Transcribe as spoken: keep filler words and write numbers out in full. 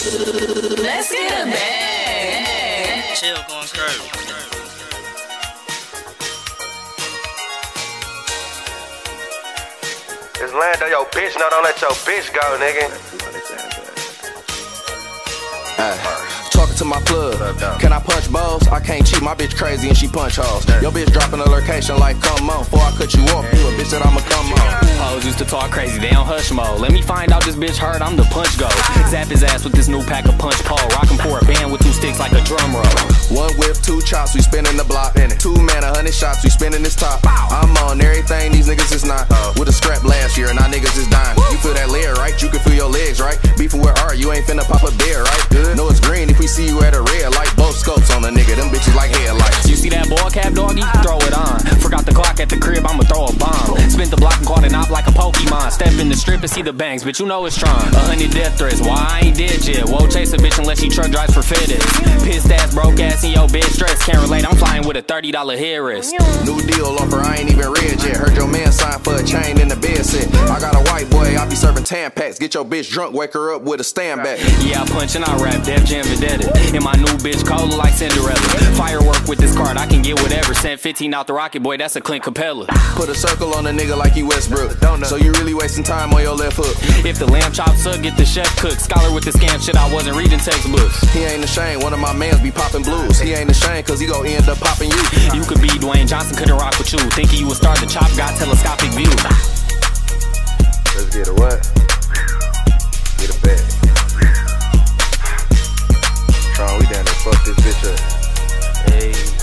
Let's get a bag. Chill, going curve. It's Lando, yo, bitch. No, don't let your bitch go, nigga. Ay. Talking to my plug. Can I punch balls? I can't cheat. My bitch crazy and she punch hoes. Your bitch dropping a location like, come on. Before I cut you off, you a bitch that I'ma come on. Hoes used to talk crazy, they on hush mode. Let me find out this bitch heard I'm the punch go. Zap his ass with this new pack of punch pole. Rock him for a band with two sticks like a drum roll. One whip, two chops, we spinning the block. Two man, a hundred shots, we spinning this top. I'm on everything, these niggas is not. With a scrap last year and our niggas is dying. You feel that lead, right? You can feel your legs, right? Beefing with art, you ain't finna pop a beer, right? Good. Know it's green if we see you at a red light. Both scopes on a nigga, them bitches like headlights. You see that ball cap, doggy? Throw it on. Forgot the clock at the crib, I'ma throw a bomb. Spent the block and caught an op like a Pokemon. Step in the strip and see the bangs, bitch, you know it's strong. A hundred death threats, why I ain't dead yet? Won't chase a bitch unless she truck drives for FedEx. Pissed ass, broke ass, and yo bitch stress. Can't relate, I'm flying with a thirty dollar headrest. New deal offer, I ain't even read yet. Heard your man sign for a chain in the bed set. I got a white boy, I be serving tan packs. Get your bitch drunk, wake her up with a stand back. Yeah, I punch and I rap, Def Jam Vendetta. And my new bitch Cola like Cinderella. Firework with this card, I can get whatever. Sent fifteen out the Rocket Boy, that's a Clint Capella. Put a circle on a nigga like you Westbrook. So you really wasting time on your left hook. If the lamb chops up, get the chef cooked. Scholar with the scam shit, I wasn't reading textbooks. He ain't ashamed, one of my mans be popping blues. He ain't ashamed cause he gon' end up popping you. You could be Dwayne Johnson, couldn't rock with you. Thinking you would start the chop, got telescopic view. Let's get a what? Get a bag. Tron, we down there, fuck this bitch up. Hey.